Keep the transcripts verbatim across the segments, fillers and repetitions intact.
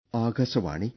ആകാശവാണി.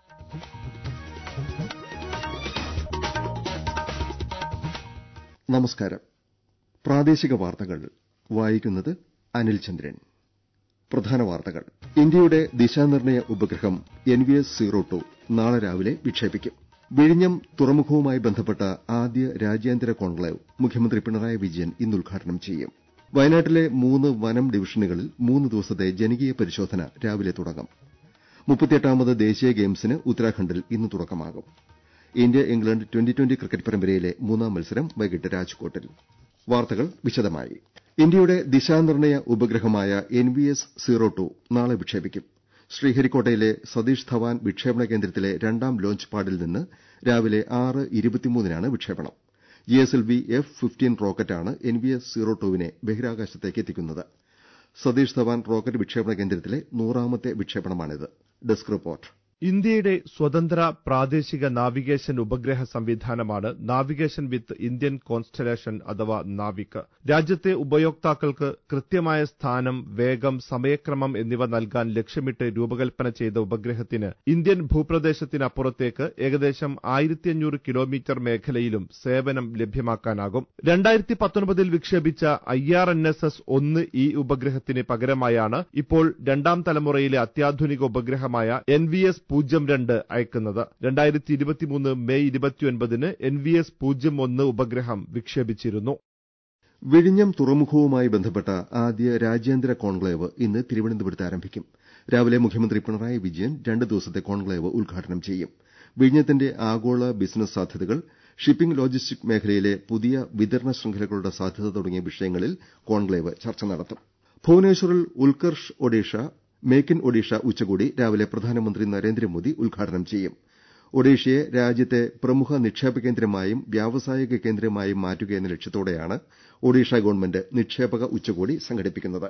നമസ്കാരം. പ്രാദേശിക വാർത്തകൾ വായിക്കുന്നത് അനിൽചന്ദ്രൻ. പ്രധാന വാർത്തകൾ. ഇന്ത്യയുടെ ദിശാനിർണയ ഉപഗ്രഹം N V S zero two നാളെ രാവിലെ വിക്ഷേപിക്കും. വിഴിഞ്ഞം തുറമുഖവുമായി ബന്ധപ്പെട്ട ആദ്യ രാജ്യാന്തര കോൺക്ലേവ് മുഖ്യമന്ത്രി പിണറായി വിജയൻ ഇന്ന് ഉദ്ഘാടനം ചെയ്യും. വയനാട്ടിലെ മൂന്ന് വനം ഡിവിഷനുകളിൽ മൂന്ന് ദിവസത്തെ ജനകീയ പരിശോധന രാവിലെ തുടങ്ങും. മുപ്പത്തിയെട്ടാമത് ദേശീയ ഗെയിംസിന് ഉത്തരാഖണ്ഡിൽ ഇന്ന് തുടക്കമാകും. India England twenty twenty cricket പരമ്പരയിലെ മൂന്നാം മത്സരം വൈകിട്ട് രാജ്കോട്ടിൽ. വാർത്തകൾ വിശദമായി. ഇന്ത്യയുടെ ദിശാനിർണയ ഉപഗ്രഹമായ N V S zero two നാളെ വിക്ഷേപിക്കും. ശ്രീഹരിക്കോട്ടയിലെ സതീഷ് ധവാൻ വിക്ഷേപണ കേന്ദ്രത്തിലെ രണ്ടാം ലോഞ്ച് പാഡിൽ നിന്ന് രാവിലെ ആറ് ഇരുപത്തിമൂന്നിനാണ് വിക്ഷേപണം. G S L V F പതിനഞ്ച് റോക്കറ്റാണ് എൻ വി എസ് സീറോ ടുവിനെ ബഹിരാകാശത്തേക്ക് എത്തിക്കുന്നത്. സതീഷ് ധവാൻ റോക്കറ്റ് വിക്ഷേപണ കേന്ദ്രത്തിലെ നൂറാമത്തെ വിക്ഷേപണമാണിത്. Desk report. ഇന്ത്യയുടെ സ്വതന്ത്ര പ്രാദേശിക നാവിഗേഷൻ ഉപഗ്രഹ സംവിധാനമാണ് നാവിഗേഷൻ വിത്ത് ഇന്ത്യൻ കോൺസ്റ്റലേഷൻ അഥവാ നാവിക്. രാജ്യത്തെ ഉപയോക്താക്കൾക്ക് കൃത്യമായ സ്ഥാനം, വേഗം, സമയക്രമം എന്നിവ നൽകാൻ ലക്ഷ്യമിട്ട് രൂപകൽപ്പന ചെയ്ത ഉപഗ്രഹത്തിന് ഇന്ത്യൻ ഭൂപ്രദേശത്തിനപ്പുറത്തേക്ക് ഏകദേശം ആയിരത്തി അഞ്ഞൂറ് കിലോമീറ്റർ മേഖലയിലും സേവനം ലഭ്യമാക്കാനാകും. രണ്ടായിരത്തി പത്തൊൻപതിൽ വിക്ഷേപിച്ച I R N S S ഒന്ന് ഈ ഉപഗ്രഹത്തിന് പകരമായാണ് ഇപ്പോൾ രണ്ടാം തലമുറയിലെ അത്യാധുനിക ഉപഗ്രഹമായ എൻ വി എസ് പൂജ്യം രണ്ട് അയക്കുന്നത്. രണ്ടായിരത്തി ഇരുപത്തിമൂന്ന് മെയ് ഇരുപത്തിയൊൻപതിന് എൻ വി എസ് പൂജ്യം ഒന്ന് ഉപഗ്രഹം വിക്ഷേപിച്ചിരുന്നു. വിഴിഞ്ഞം തുറമുഖവുമായി ബന്ധപ്പെട്ട ആദ്യ രാജ്യാന്തര കോൺക്ലേവ് ഇന്ന് തിരുവനന്തപുരത്ത് ആരംഭിക്കും. രാവിലെ മുഖ്യമന്ത്രി പിണറായി വിജയൻ രണ്ട് ദിവസത്തെ കോൺക്ലേവ് ഉദ്ഘാടനം ചെയ്യും. വിഴിഞ്ഞത്തിന്റെ ആഗോള ബിസിനസ് സാധ്യതകൾ, ഷിപ്പിംഗ് ലോജിസ്റ്റിക് മേഖലയിലെ പുതിയ വിതരണ ശൃംഖലകളുടെ സാധ്യത തുടങ്ങിയ വിഷയങ്ങളിൽ കോൺക്ലേവ് ചർച്ച നടത്തും. ഭുവനേശ്വറിൽ ഉത്കർഷ് ഒഡീഷ മേക്ക് ഇൻ ഒഡീഷ ഉച്ചകോടി രാവിലെ പ്രധാനമന്ത്രി നരേന്ദ്രമോദി ഉദ്ഘാടനം ചെയ്യും. ഒഡീഷയെ രാജ്യത്തെ പ്രമുഖ നിക്ഷേപ കേന്ദ്രമായും വ്യാവസായിക കേന്ദ്രമായും മാറ്റുകയെന്ന ലക്ഷ്യത്തോടെയാണ് ഒഡീഷ ഗവൺമെന്റ് നിക്ഷേപക ഉച്ചകോടി സംഘടിപ്പിക്കുന്നത്.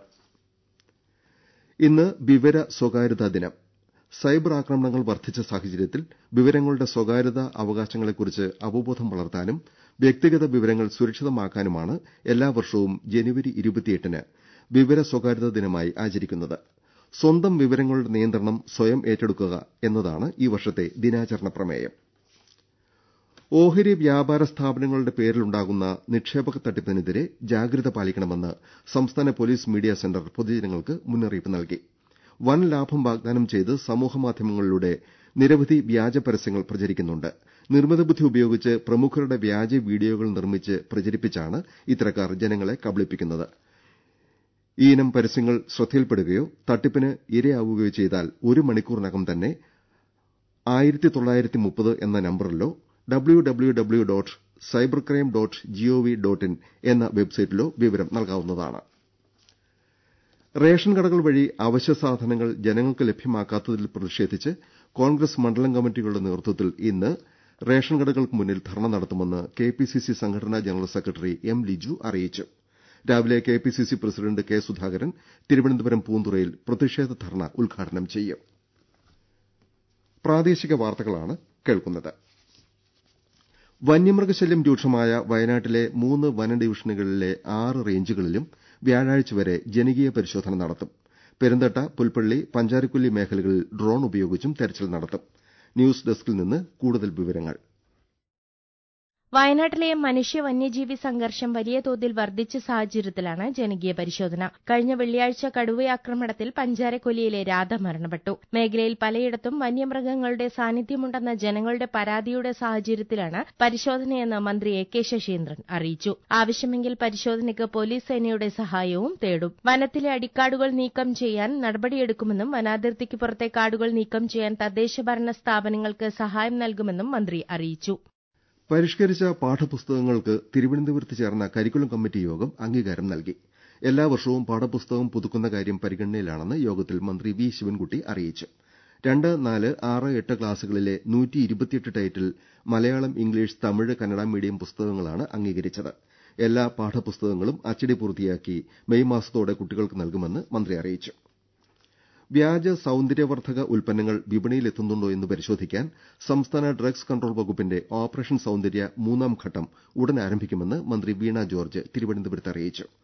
ഇന്ന് വിവര സ്വകാര്യതാ ദിനം. സൈബർ ആക്രമണങ്ങൾ വർദ്ധിച്ച സാഹചര്യത്തിൽ വിവരങ്ങളുടെ സ്വകാര്യതാ അവകാശങ്ങളെക്കുറിച്ച് അവബോധം വളർത്താനും വ്യക്തിഗത വിവരങ്ങൾ സുരക്ഷിതമാക്കാനുമാണ് എല്ലാ വർഷവും ജനുവരി ഇരുപത്തിയെട്ടിന് വിവര സ്വകാര്യതാ ദിനമായി ആചരിക്കുന്നത്. സ്വന്തം വിവരങ്ങളുടെ നിയന്ത്രണം സ്വയം ഏറ്റെടുക്കുക എന്നതാണ് ഈ വർഷത്തെ ദിനാചരണ പ്രമേയം. ഓഹരി വ്യാപാര സ്ഥാപനങ്ങളുടെ പേരിലുണ്ടാകുന്ന നിക്ഷേപക തട്ടിപ്പിനെതിരെ ജാഗ്രത പാലിക്കണമെന്ന് സംസ്ഥാന പൊലീസ് മീഡിയ സെന്റർ പൊതുജനങ്ങൾക്ക് മുന്നറിയിപ്പ് നൽകി. വൻ ലാഭം വാഗ്ദാനം ചെയ്ത് സമൂഹമാധ്യമങ്ങളിലൂടെ നിരവധി വ്യാജ പരസ്യങ്ങൾ പ്രചരിക്കുന്നുണ്ട്. നിർമ്മിത ബുദ്ധി ഉപയോഗിച്ച് പ്രമുഖരുടെ വ്യാജ വീഡിയോകൾ നിർമ്മിച്ച് പ്രചരിപ്പിച്ചാണ് ഇത്തരക്കാർ ജനങ്ങളെ കബളിപ്പിക്കുന്നത്. ഈയിനം പരസ്യങ്ങൾ ശ്രദ്ധയിൽപ്പെടുകയോ തട്ടിപ്പിന് ഇരയാവുകയോ ചെയ്താൽ ഒരു മണിക്കൂറിനകം തന്നെ ആയിരത്തി തൊള്ളായിരത്തി മുപ്പത് എന്ന നമ്പറിലോ W W W dot cyber crime dot G O V dot in എന്ന വെബ്സൈറ്റിലോ വിവരം നൽകാവുന്നതാണ്. റേഷൻ കടകൾ വഴി അവശ്യ സാധനങ്ങൾ ജനങ്ങൾക്ക് ലഭ്യമാക്കാത്തതിൽ പ്രതിഷേധിച്ച് കോൺഗ്രസ് മണ്ഡലം കമ്മിറ്റികളുടെ നേതൃത്വത്തിൽ ഇന്ന് റേഷൻ കടകൾക്ക് മുന്നിൽ ധർണ നടത്തുമെന്ന് കെ പി സി സി സംഘടനാ ജനറൽ സെക്രട്ടറി എം ലിജു അറിയിച്ചു. രാവിലെ K P C C president K Sudhakaran Thiruvananthapuram പൂന്തുറയിൽ പ്രതിഷേധ ധർണ ഉദ്ഘാടനം ചെയ്യും. പ്രാദേശിക വാർത്തകളാണ് കേൾക്കുന്നത്. വന്യമൃഗശല്യം രൂക്ഷമായ വയനാട്ടിലെ മൂന്ന് വന ഡിവിഷനുകളിലെ ആറ് റേഞ്ചുകളിലും വ്യാഴാഴ്ച വരെ ജനകീയ പരിശോധന നടത്തും. പെരുന്തട്ട, പുൽപ്പള്ളി, പഞ്ചാരക്കൊല്ലി മേഖലകളിൽ ഡ്രോൺ ഉപയോഗിച്ചും തെരച്ചിൽ നടത്തും. ന്യൂസ് ഡെസ്കിൽ നിന്ന് കൂടുതൽ വിവരങ്ങൾ. വയനാട്ടിലെ മനുഷ്യ വന്യജീവി സംഘർഷം വലിയ തോതിൽ വർദ്ധിച്ച സാഹചര്യത്തിലാണ് ജനകീയ പരിശോധന. കഴിഞ്ഞ വെള്ളിയാഴ്ച കടുവയാക്രമണത്തിൽ പഞ്ചാരക്കൊല്ലിയിലെ രാധ മരണപ്പെട്ടു. മേഖലയിൽ പലയിടത്തും വന്യമൃഗങ്ങളുടെ സാന്നിധ്യമുണ്ടെന്ന ജനങ്ങളുടെ പരാതിയുടെ സാഹചര്യത്തിലാണ് പരിശോധനയെന്ന് മന്ത്രി എ കെ ശശീന്ദ്രൻ അറിയിച്ചു. ആവശ്യമെങ്കിൽ പരിശോധനയ്ക്ക് പോലീസ് സേനയുടെ സഹായവും തേടും. വനത്തിലെ അടിക്കാടുകൾ നീക്കം ചെയ്യാൻ നടപടിയെടുക്കുമെന്നും വനാതിർത്തിക്ക് പുറത്തെ കാടുകൾ നീക്കം ചെയ്യാൻ തദ്ദേശഭരണ സ്ഥാപനങ്ങൾക്ക് സഹായം നൽകുമെന്നും മന്ത്രി അറിയിച്ചു. പരിഷ്കരിച്ച പാഠപുസ്തകങ്ങൾക്ക് തിരുവനന്തപുരത്ത് ചേർന്ന കരിക്കുലം കമ്മിറ്റി യോഗം അംഗീകാരം നൽകി. എല്ലാ വർഷവും പാഠപുസ്തകം പുതുക്കുന്ന കാര്യം പരിഗണനയിലാണെന്ന് യോഗത്തിൽ മന്ത്രി വി ശിവൻകുട്ടി അറിയിച്ചു. രണ്ട്, നാല്, ആറ്, എട്ട് ക്ലാസുകളിലെ നൂറ്റി ഇരുപത്തിയെട്ട് title Malayalam, English, Tamil, Kannada medium പുസ്തകങ്ങളാണ് അംഗീകരിച്ചത്. എല്ലാ പാഠപുസ്തകങ്ങളും അച്ചടി പൂർത്തിയാക്കി മെയ് മാസത്തോടെ കുട്ടികൾക്ക് നൽകുമെന്ന് മന്ത്രി അറിയിച്ചു. വ്യാജ സൌന്ദര്യവർദ്ധക ഉൽപ്പന്നങ്ങൾ വിപണിയിലെത്തുന്നുണ്ടോ എന്ന് പരിശോധിക്കാൻ സംസ്ഥാന ഡ്രഗ്സ് കൺട്രോൾ വകുപ്പിന്റെ ഓപ്പറേഷൻ സൌന്ദര്യ മൂന്നാം ഘട്ടം ഉടൻ ആരംഭിക്കുമെന്ന് മന്ത്രി വീണ ജോർജ് തിരുവനന്തപുരത്ത് അറിയിച്ചു.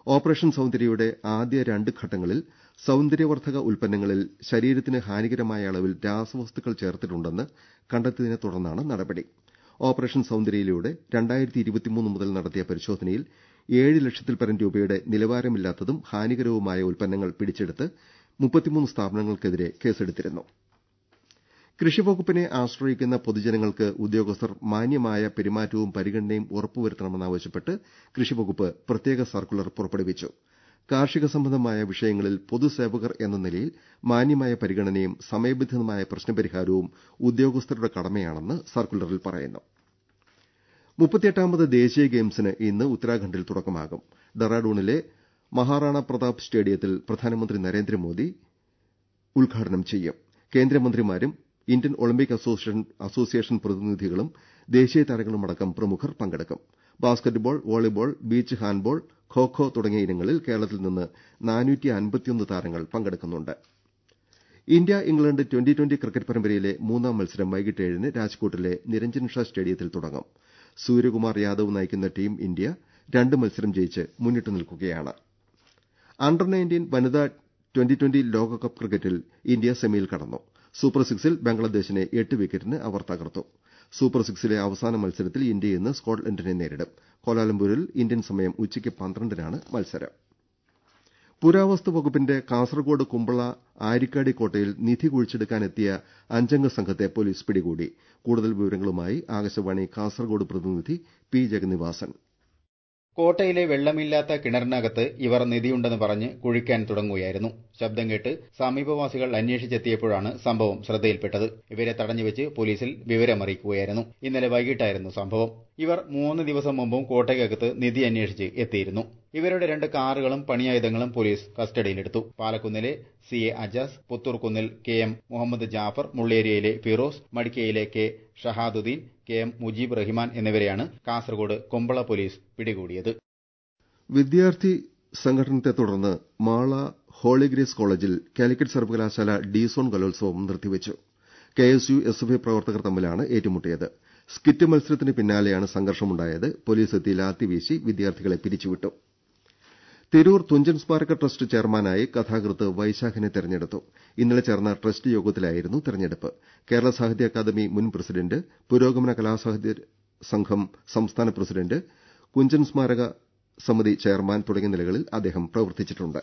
ഓപ്പറേഷൻ സൌന്ദര്യയുടെ ആദ്യ രണ്ട് ഘട്ടങ്ങളിൽ സൌന്ദര്യവർദ്ധക ഉൽപ്പന്നങ്ങളിൽ ശരീരത്തിന് ഹാനികരമായ അളവിൽ രാസവസ്തുക്കൾ ചേർത്തിട്ടുണ്ടെന്ന് കണ്ടെത്തിയതിനെ തുടർന്നാണ് നടപടി. ഓപ്പറേഷൻ സൌന്ദര്യയിലൂടെ രണ്ടായിരത്തി ഇരുപത്തിമൂന്ന് മുതൽ നടത്തിയ പരിശോധനയിൽ ഏഴ് ലക്ഷത്തിൽപരം രൂപയുടെ നിലവാരമില്ലാത്തതും ഹാനികരവുമായ ഉൽപ്പന്നങ്ങൾ പിടിച്ചെടുത്ത് മുപ്പത്തിമൂന്ന് സ്ഥാപനങ്ങൾക്കെതിരെ കേസെടുത്തിരുന്നു. കൃഷിവകുപ്പിനെ ആശ്രയിക്കുന്ന പൊതുജനങ്ങൾക്ക് ഉദ്യോഗസ്ഥർ മാന്യമായ പെരുമാറ്റവും പരിഗണനയും ഉറപ്പുവരുത്തണമെന്നാവശ്യപ്പെട്ട് കൃഷിവകുപ്പ് പ്രത്യേക സർക്കുലർ പുറപ്പെടുവിച്ചു. കാർഷിക സംബന്ധമായ വിഷയങ്ങളിൽ പൊതുസേവകർ എന്ന നിലയിൽ മാന്യമായ പരിഗണനയും സമയബന്ധിതമായ പ്രശ്നപരിഹാരവും ഉദ്യോഗസ്ഥരുടെ കടമയാണെന്ന് സർക്കുലറിൽ പറയുന്നു. മുപ്പത്തിയെട്ടാമത് ദേശീയ ഗെയിംസിന് ഇന്ന് ഉത്തരാഖണ്ഡിൽ തുടക്കമാകും. ഡെറാഡൂണിലെ മഹാറാണ പ്രതാപ് സ്റ്റേഡിയത്തിൽ പ്രധാനമന്ത്രി നരേന്ദ്രമോദി ഉദ്ഘാടനം ചെയ്യും. കേന്ദ്രമന്ത്രിമാരും ഇന്ത്യൻ ഒളിമ്പിക് അസോസിയേഷൻ പ്രതിനിധികളും ദേശീയ താരങ്ങളുമടക്കം പ്രമുഖർ പങ്കെടുക്കും. Basketball, volleyball, beach handball, kho kho തുടങ്ങിയ ഇനങ്ങളിൽ കേരളത്തിൽ നിന്ന് നാനൂറ്റി അൻപത്തിയൊന്ന് താരങ്ങൾ പങ്കെടുക്കുന്നുണ്ട്. India England twenty twenty cricket പരമ്പരയിലെ മൂന്നാം മത്സരം വൈകിട്ട് ഏഴിന് രാജ്കോട്ടിലെ നിരഞ്ജൻ ഷാ സ്റ്റേഡിയത്തിൽ തുടങ്ങും. സൂര്യകുമാർ യാദവ് നയിക്കുന്ന ടീം ഇന്ത്യ രണ്ട് മത്സരം ജയിച്ച് മുന്നിട്ട് നിൽക്കുകയാണ്. അണ്ടർ നയൻറ്റീൻ വനിതാ ട്വന്റി ട്വന്റി ലോകകപ്പ് ക്രിക്കറ്റിൽ ഇന്ത്യ സെമിയിൽ കടന്നു. സൂപ്പർ സിക്സിൽ ബംഗ്ലാദേശിനെ എട്ട് വിക്കറ്റിന് അവർ തകർത്തു. സൂപ്പർ സിക്സിലെ അവസാന മത്സരത്തിൽ ഇന്ത്യ ഇന്ന് സ്കോട്ട്ലൻഡിനെ നേരിടും. കോലാലംപൂരിൽ ഇന്ത്യൻ സമയം ഉച്ചയ്ക്ക് പന്ത്രണ്ടിനാണ് മത്സരം. പുരാവസ്തു വകുപ്പിന്റെ കാസർകോട് കുമ്പള ആരിക്കാടി കോട്ടയിൽ നിധി കുഴിച്ചെടുക്കാനെത്തിയ അഞ്ചംഗ സംഘത്തെ പോലീസ് പിടികൂടി. കൂടുതൽ വിവരങ്ങളുമായി ആകാശവാണി കാസർകോട് പ്രതിനിധി പി ജഗന്നിവാസൻ. കോട്ടയിലെ വെള്ളമില്ലാത്ത കിണറിനകത്ത് ഇവർ നിധിയുണ്ടെന്ന് പറഞ്ഞ് കുഴിക്കാൻ തുടങ്ങുകയായിരുന്നു. ശബ്ദം കേട്ട് സമീപവാസികൾ അന്വേഷിച്ചെത്തിയപ്പോഴാണ് സംഭവം ശ്രദ്ധയിൽപ്പെട്ടത്. ഇവരെ തടഞ്ഞുവെച്ച് പോലീസിൽ വിവരമറിയിക്കുകയായിരുന്നു. ഇന്നലെ വൈകിട്ടായിരുന്നു സംഭവം. ഇവർ മൂന്ന് ദിവസം മുമ്പും കോട്ടയ്ക്കകത്ത് നിധി അന്വേഷിച്ച് എത്തിയിരുന്നു. ഇവരുടെ രണ്ട് കാറുകളും പണിയായുധങ്ങളും പോലീസ് കസ്റ്റഡിയിലെടുത്തു. പാലക്കുന്നിലെ സി എ അജാസ്, പുത്തൂർക്കുന്നിൽ കെ എം മുഹമ്മദ് ജാഫർ, മുള്ളേരിയയിലെ ഫിറോസ്, മടിക്കയിലെ K Shahaduddin, K M Mujeeb Rahiman എന്നിവരെയാണ് കാസർകോട് കുമ്പള പോലീസ് പിടികൂടിയത്. വിദ്യാർത്ഥി സംഘടനത്തെ തുടർന്ന് മാള ഹോളി ഗ്രേസ് കോളേജിൽ കാലിക്കറ്റ് സർവകലാശാല ഡി സോൺ കലോത്സവം നിർത്തിവെച്ചു. K S U S F I പ്രവർത്തകർ തമ്മിലാണ് ഏറ്റുമുട്ടിയത്. സ്കിറ്റ് മത്സരത്തിന് പിന്നാലെയാണ് സംഘർഷമുണ്ടായത്. പോലീസ് എത്തി ലാത്തി വീശി വിദ്യാർത്ഥികളെ പിരിച്ചുവിട്ടു. തിരൂർ തുഞ്ചൻ സ്മാരക ട്രസ്റ്റ് ചെയർമാനായി കഥാകൃത്ത് വൈശാഖിനെ തെരഞ്ഞെടുത്തു. ഇന്നലെ ചേർന്ന ട്രസ്റ്റ് യോഗത്തിലായിരുന്നു തെരഞ്ഞെടുപ്പ്. കേരള സാഹിത്യ അക്കാദമി മുൻ പ്രസിഡന്റ്, പുരോഗമന കലാസാഹിത്യ സംഘം സംസ്ഥാന പ്രസിഡന്റ്, കുഞ്ചൻ സ്മാരക സമിതി ചെയർമാൻ തുടങ്ങിയ നിലകളിൽ അദ്ദേഹം പ്രവർത്തിച്ചിട്ടുണ്ട്.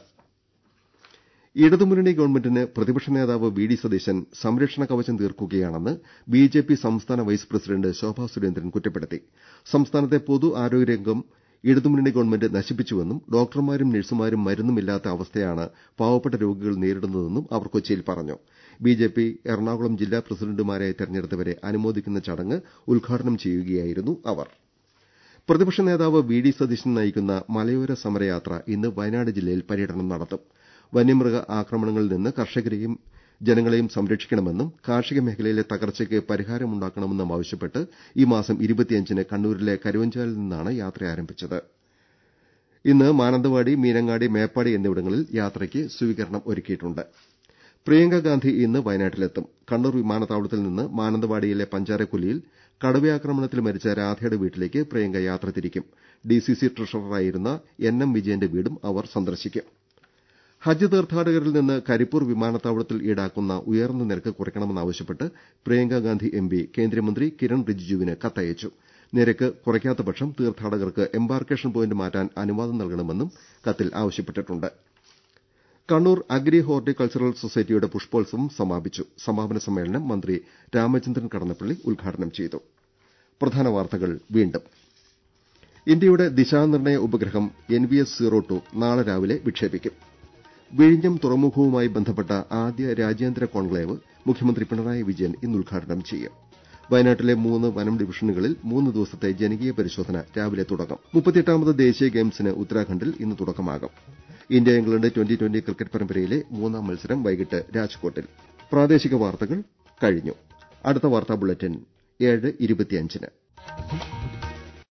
ഇടതുമുന്നണി ഗവൺമെന്റിന് പ്രതിപക്ഷ നേതാവ് വി ഡി സതീശൻ സംരക്ഷണ കവചം തീർക്കുകയാണെന്ന് ബി ജെ പി സംസ്ഥാന വൈസ് പ്രസിഡന്റ് ശോഭാ സുരേന്ദ്രൻ കുറ്റപ്പെടുത്തി. സംസ്ഥാനത്തെ പൊതു ആരോഗ്യരംഗം ഇടതുമുന്നണി ഗവൺമെന്റ് നശിപ്പിച്ചുവെന്നും ഡോക്ടർമാരും നഴ്സുമാരും മരുന്നുമില്ലാത്ത അവസ്ഥയാണ് പാവപ്പെട്ട രോഗികൾ നേരിടുന്നതെന്നും അവർ കൊച്ചിയിൽ പറഞ്ഞു. ബി ജെ പി എറണാകുളം ജില്ലാ പ്രസിഡന്റുമാരായി തെരഞ്ഞെടുത്തവരെ അനുമോദിക്കുന്ന ചടങ്ങ് ഉദ്ഘാടനം ചെയ്യുകയായിരുന്നു അവർ. പ്രതിപക്ഷ നേതാവ് വി ഡി സതീശൻ നയിക്കുന്ന മലയോര സമരയാത്ര ഇന്ന് വയനാട് ജില്ലയിൽ പര്യടനം നടത്തും. വന്യമൃഗ ആക്രമണങ്ങളിൽ നിന്ന് കർഷകരെയും ജനങ്ങളെയും സംരക്ഷിക്കണമെന്നും കാർഷിക മേഖലയിലെ തകർച്ചയ്ക്ക് പരിഹാരമുണ്ടാക്കണമെന്നും ആവശ്യപ്പെട്ട് ഈ മാസം ഇരുപത്തിയഞ്ചിന് കണ്ണൂരിലെ കരുവഞ്ചാലിൽ നിന്നാണ് യാത്ര ആരംഭിച്ചത്. ഇന്ന് മാനന്തവാടി, മീനങ്ങാടി, മേപ്പാടി എന്നിവിടങ്ങളിൽ യാത്രയ്ക്ക് സ്വീകരണം ഒരുക്കിയിട്ടുണ്ട്. പ്രിയങ്ക ഗാന്ധി ഇന്ന് വയനാട്ടിലെത്തും. കണ്ണൂർ വിമാനത്താവളത്തിൽ നിന്ന് മാനന്തവാടിയിലെ പഞ്ചാരക്കൊല്ലിയിൽ കടുവയാക്രമണത്തിൽ മരിച്ച രാധയുടെ വീട്ടിലേക്ക് പ്രിയങ്ക യാത്ര തിരിക്കും. ഡിസിസി ട്രഷററായിരുന്ന എൻ എം വിജയന്റെ വീടും അവർ സന്ദർശിക്കും. ഹജ്ജ് തീർത്ഥാടകരിൽ നിന്ന് കരിപ്പൂർ വിമാനത്താവളത്തിൽ ഈടാക്കുന്ന ഉയർന്ന നിരക്ക് കുറയ്ക്കണമെന്നാവശ്യപ്പെട്ട് പ്രിയങ്ക ഗാന്ധി എം പി കേന്ദ്രമന്ത്രി കിരൺ റിജിജുവിന് കത്തയച്ചു. നിരക്ക് കുറയ്ക്കാത്ത പക്ഷം തീർത്ഥാടകർക്ക് എംബാർക്കേഷൻ പോയിന്റ് മാറ്റാൻ അനുവാദം നൽകണമെന്നും കത്തിൽ ആവശ്യപ്പെട്ടിട്ടുണ്ട്. കണ്ണൂർ അഗ്രി ഹോർട്ടികൾച്ചറൽ സൊസൈറ്റിയുടെ പുഷ്പോത്സവം സമാപിച്ചു. സമാപന സമ്മേളനം മന്ത്രി രാമചന്ദ്രൻ കടന്നപ്പള്ളി ഉദ്ഘാടനം ചെയ്തു. പ്രധാന വാർത്തകൾ വീണ്ടും. ഇന്ത്യയുടെ ദിശാനിർണയ ഉപഗ്രഹം N V S zero two നാളെ രാവിലെ വിക്ഷേപിക്കും. വിഴിഞ്ഞം തുറമുഖവുമായി ബന്ധപ്പെട്ട ആദ്യ രാജ്യാന്തര കോൺക്ലേവ് മുഖ്യമന്ത്രി പിണറായി വിജയൻ ഇന്ന് ഉദ്ഘാടനം ചെയ്യും. വയനാട്ടിലെ മൂന്ന് വനം ഡിവിഷനുകളിൽ മൂന്ന് ദിവസത്തെ ജനകീയ പരിശോധന രാവിലെ തുടങ്ങും. മുപ്പത്തിയെട്ടാമത് ദേശീയ ഗെയിംസിന് ഉത്തരാഖണ്ഡിൽ ഇന്ന് തുടക്കമാകും. India England twenty twenty cricket പരമ്പരയിലെ മൂന്നാം മത്സരം വൈകിട്ട് രാജ്കോട്ടിൽ. പ്രാദേശിക വാർത്തകൾ കഴിഞ്ഞു. അടുത്ത വാർത്താ ബുള്ളറ്റിൻ ഏഴ് ഇരുപത്തിയഞ്ചിന്.